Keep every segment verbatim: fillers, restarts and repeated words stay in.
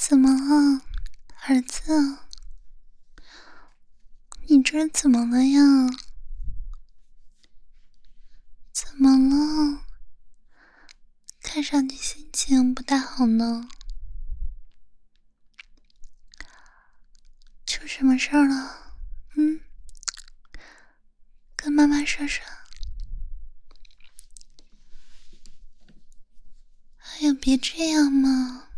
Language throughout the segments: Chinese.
怎么了，儿子？你这是怎么了呀？怎么了？看上去心情不大好呢。出什么事儿了？嗯，跟妈妈说说。哎呀，别这样嘛！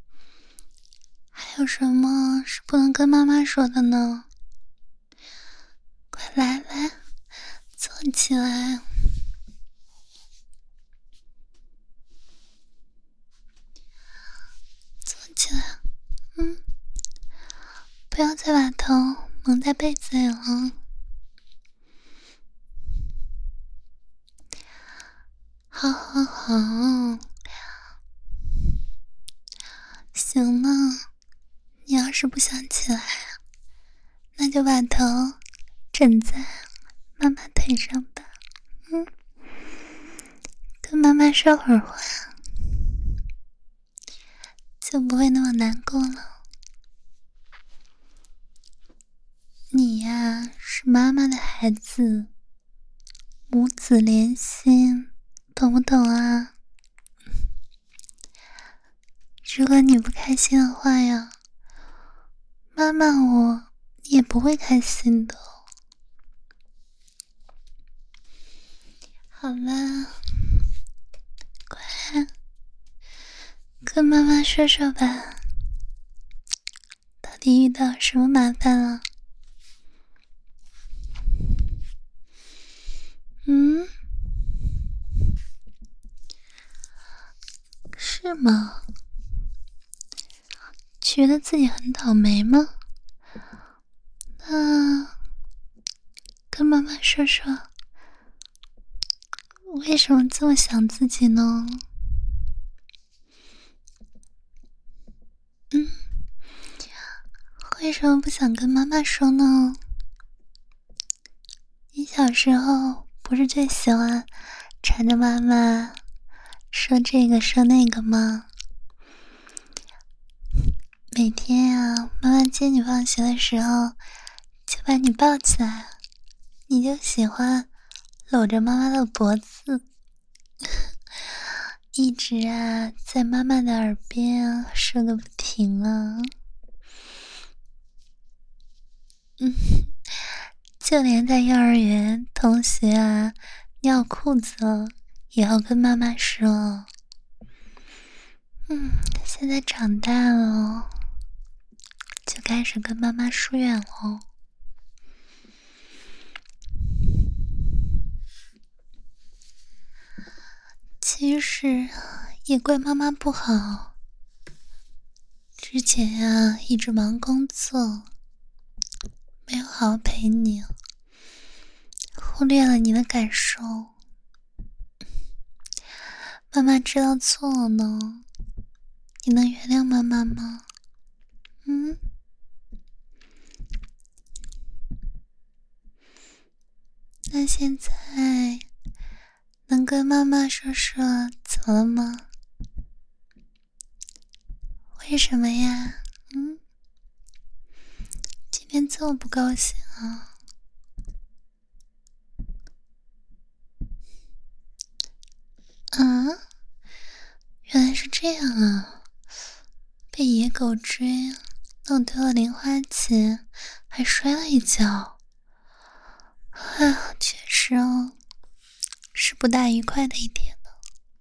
还有什么是不能跟妈妈说的呢？快来来，坐起来。坐起来，嗯，不要再把头蒙在被子里了。好好好，行了，你要是不想起来，那就把头枕在妈妈腿上吧。嗯，跟妈妈说会儿话，就不会那么难过了。你呀，是妈妈的孩子，母子连心，懂不懂啊？如果你不开心的话呀，妈妈我也不会开心的。好了，快跟妈妈说说吧，到底遇到什么麻烦了？嗯，是吗？觉得自己很倒霉吗？那跟妈妈说说，为什么这么想自己呢？嗯，为什么不想跟妈妈说呢？你小时候不是最喜欢缠着妈妈说这个说那个吗？每天啊，妈妈接你放学的时候就把你抱起来，你就喜欢搂着妈妈的脖子，一直啊在妈妈的耳边啊说个不停啊。嗯，就连在幼儿园，同学啊尿裤子了也要跟妈妈说。嗯，现在长大了，就开始跟妈妈疏远了。其实也怪妈妈不好，之前呀、啊、一直忙工作，没有好好陪你，忽略了你的感受。妈妈知道错了呢，你能原谅妈妈吗？嗯，那现在能跟妈妈说说怎么了吗？为什么呀？嗯，今天这么不高兴啊？啊，原来是这样啊！被野狗追，弄丢了零花钱，还摔了一跤。哎呀，确实哦，是不大愉快的一天呢。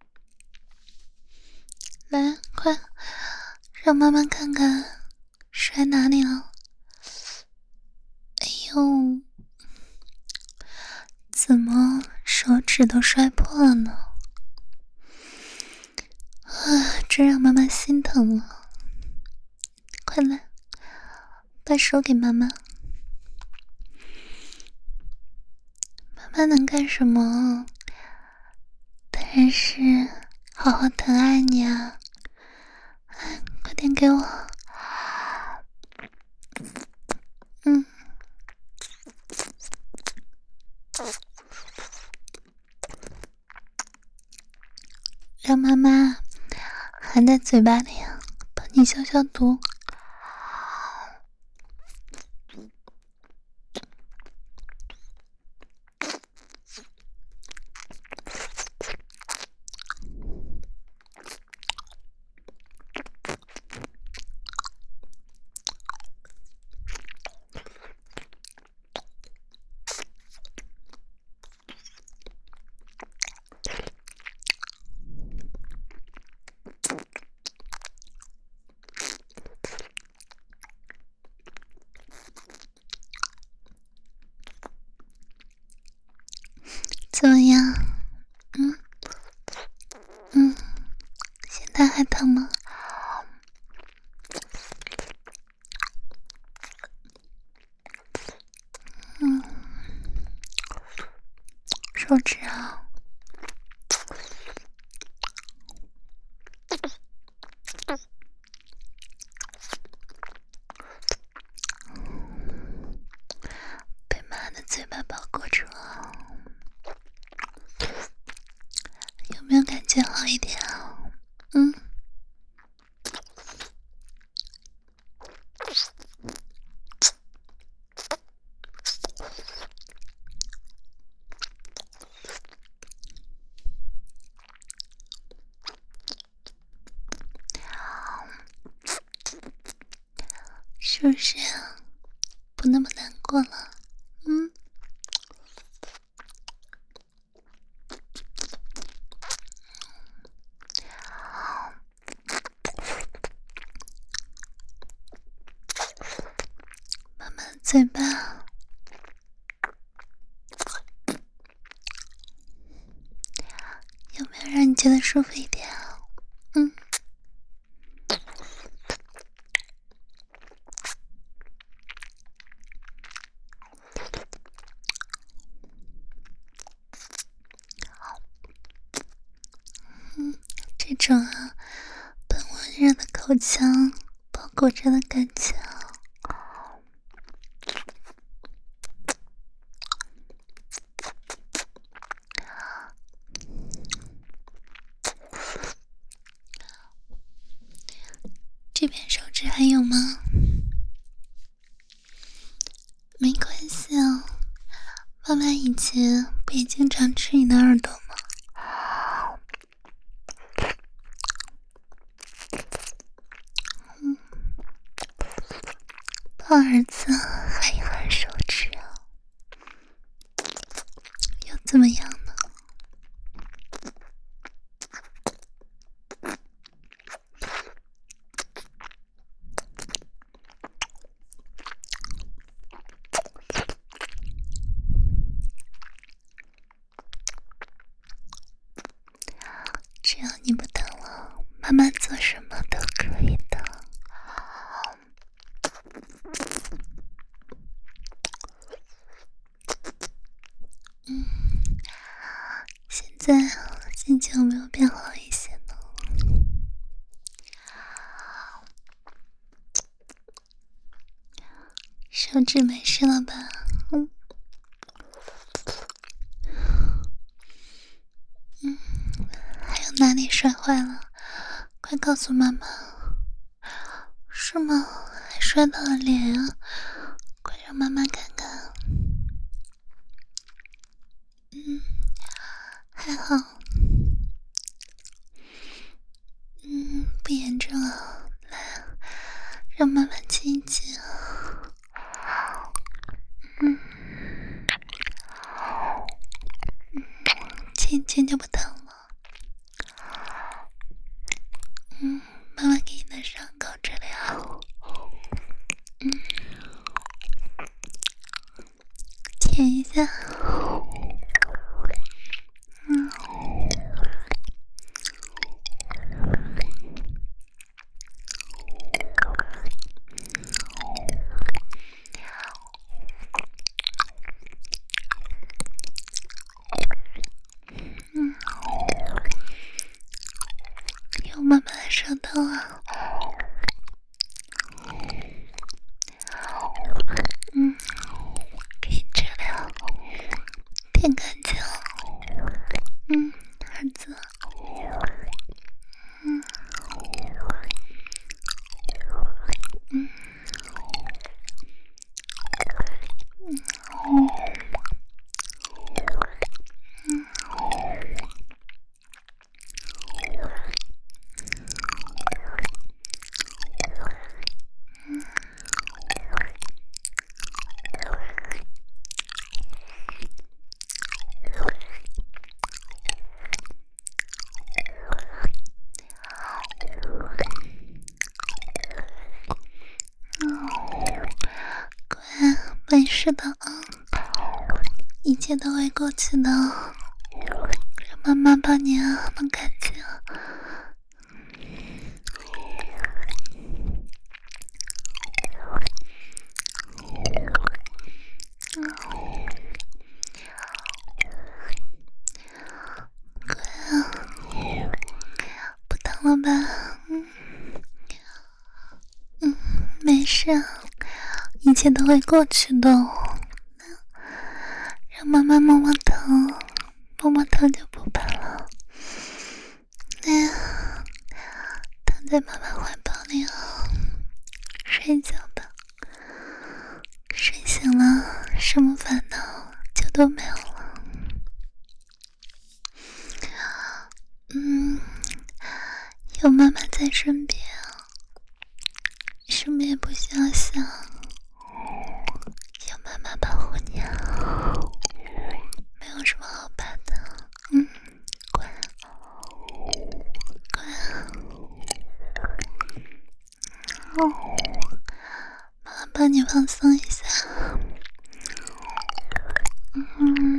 来，快让妈妈看看摔哪里了。哎呦，怎么手指都摔破了呢？啊，真让妈妈心疼了。快来，把手给妈妈。妈妈能干什么？当然是好好疼爱你啊！哎，快点给我。嗯，让妈妈含在嘴巴里，抱你消消毒。怎么样？嗯嗯，现在还疼吗？嗯，手指啊，被妈的嘴巴包裹住了，有没有感觉好一点啊？嗯。是不是不那么难过了？嗯。妈妈的嘴巴有没有让你觉得舒服一点啊？嗯。嗯，这种啊，本温热的口腔包裹着的感觉啊。这边手指还有吗？没关系啊，妈妈以前不也经常吃你的耳朵吗？嗯，抱儿子还一会手指啊，又怎么样呢？只要你不疼了，妈妈做什么都可以的。嗯，现在心情有没有变好一些呢？手指没事了吧？嗯嗯，还有哪里摔坏了？快告诉妈妈。是吗？还摔到了脸啊！快让妈妈看看。嗯，还好。嗯，不严重啊。来，让妈妈亲一亲。嗯，亲一亲就不疼了。嗯，妈妈给你的伤口治疗。嗯，舔一下。嗯。嗯，有妈妈的手疼啊。嗯，给你治疗，舔干净。嗯，儿子。嗯， 乖，没事的啊，一切都会过去的。让妈妈帮你啊，弄干净。乖啊，不疼了吧？嗯嗯，没事，一切都会过去的。让妈妈摸摸头，摸摸头就不怕了。哎呀，躺在妈妈怀抱里啊，睡觉吧。睡醒了，什么烦恼就都没有了。嗯，有妈妈在身边，什么也不需要想，有妈妈保护你啊，没有什么好怕的。嗯，乖，乖。哦，妈妈帮你放松一下。嗯。